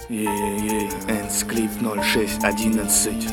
Энсклиф 0611.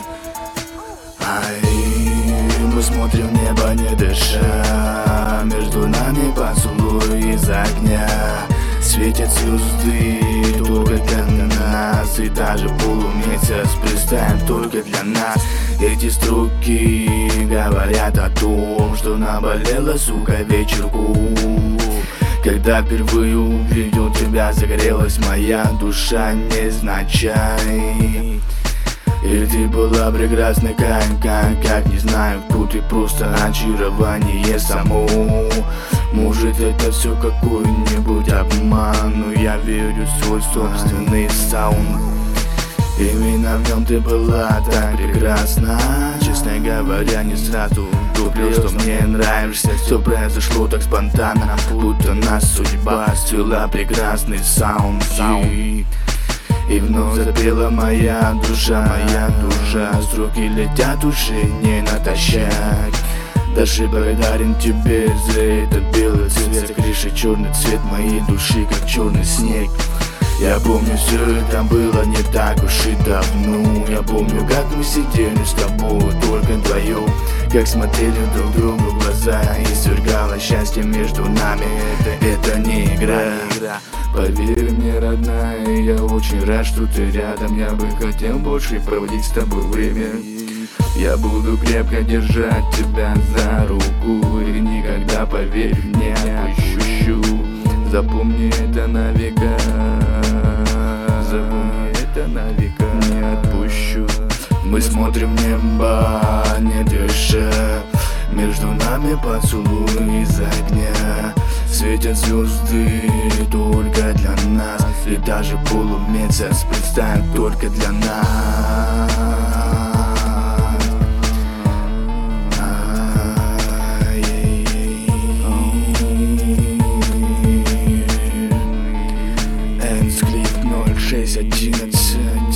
Мы смотрим в небо, не дыша. Между нами поцелуй из огня. Светят звезды только для нас. И даже полумесяц представим только для нас. Эти строки говорят о том, что наболело, сука, вечерку. Когда впервые увидел тебя, загорелась моя душа невзначай. И ты была прекрасной, как не знаю кто ты, просто очарование само. Может это все какой-нибудь обман, но я верю в свой собственный саунд. Именно в нем ты была так прекрасна. Честно говоря, не сразу понял, что мне нравишься. Все произошло так спонтанно, будто нас судьба свела прекрасный саунд. И вновь запела моя душа. Строки летят уже не натощак. Даже благодарен тебе за этот белый цвет. За крышей черный цвет моей души, как черный снег. Я помню, все это было не так уж и давно. Я помню, как мы сидели с тобой только вдвоем, как смотрели друг другу в глаза, и свергало счастье между нами. Это не игра. Поверь мне, родная, я очень рад, что ты рядом. Я бы хотел больше проводить с тобой время. Я буду крепко держать тебя за руку и никогда, поверь, не отпущу. Запомни это на века. Запомни это на века. Не отпущу. Мы смотрим в небо, не дыша. Между нами поцелуй из огня. Светят звезды только для нас. И даже полумесяц представим только для нас. Энсклиф 0611.